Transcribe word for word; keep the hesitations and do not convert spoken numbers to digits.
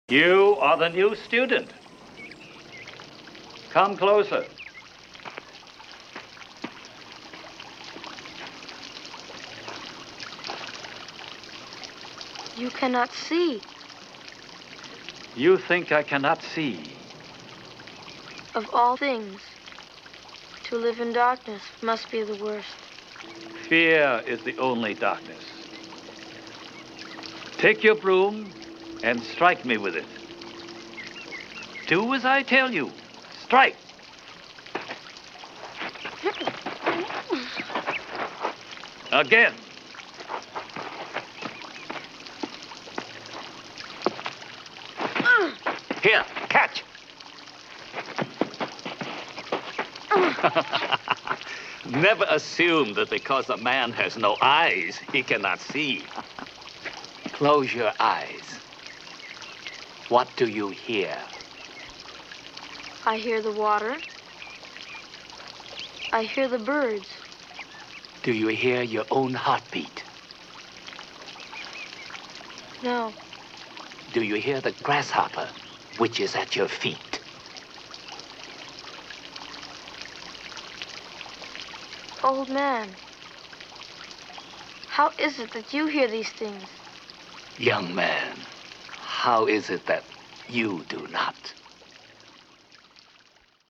You are the new student. Come closer. You cannot see. You think I cannot see. Of all things, to live in darkness must be the worst. Fear is the only darkness. Take your broom and strike me with it. Do as I tell you. Strike. Again. Here, catch. Never assume that because a man has no eyes, he cannot see. Close your eyes. What do you hear? I hear the water. I hear the birds. Do you hear your own heartbeat? No. Do you hear the grasshopper, which is at your feet? Old man, how is it that you hear these things? Young man, how is it that you do not?